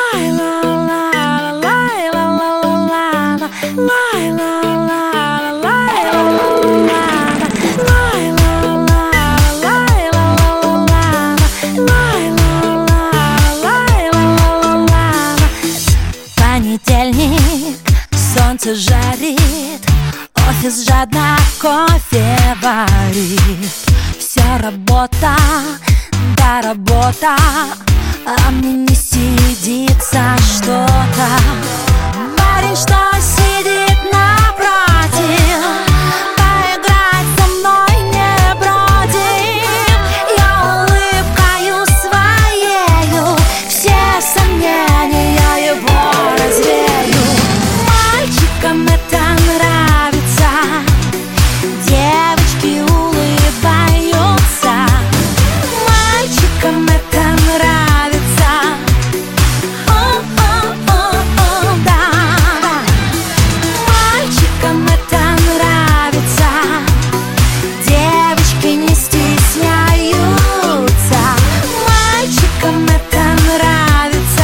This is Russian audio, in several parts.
Понедельник, солнце жарит, офис жадно кофе варит. Все работа, да работа, а мне не сидится что-то. Парень, что сидит напротив, поиграть со мной не против. Я улыбкою своею все сомнения его развею. Мальчикам это нравится, девочки улыбаются. Мальчикам это нравится, да. Мальчикам это нравится, девочки не стесняются. Мальчикам это нравится,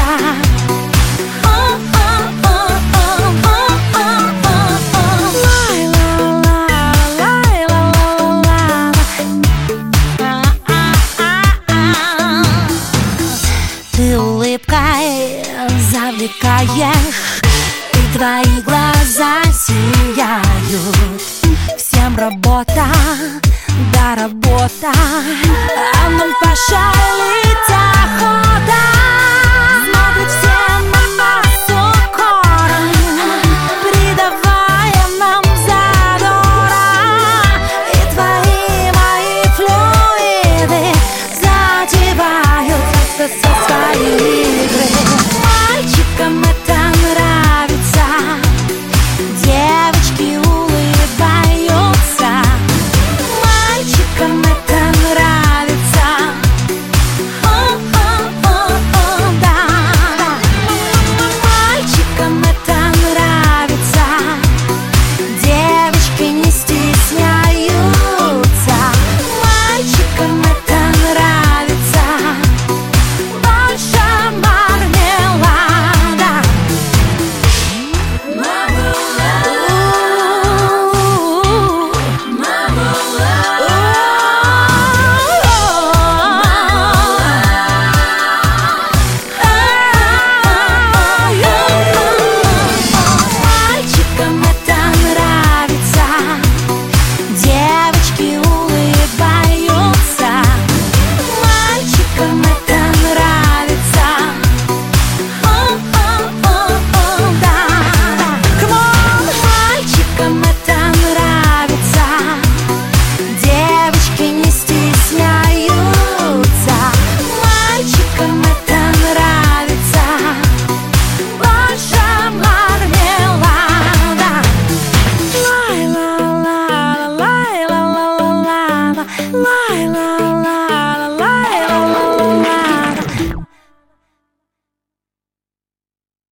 ты улыбкой завлекаешь, и твои глаза сияют. Всем работа, да работа, а ну пошалить.